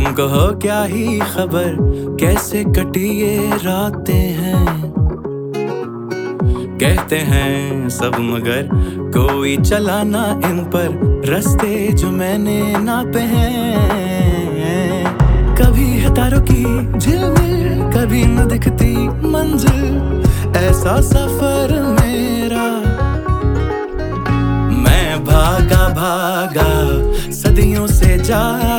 तुमको हो क्या ही खबर कैसे कटी ये रातें हैं। कहते हैं सब मगर कोई चला ना इन पर रास्ते जो मैंने नापे हैं। कभी है तारों की झिलमिल, कभी न दिखती मंजिल, ऐसा सफर मेरा। मैं भागा भागा सदियों से जा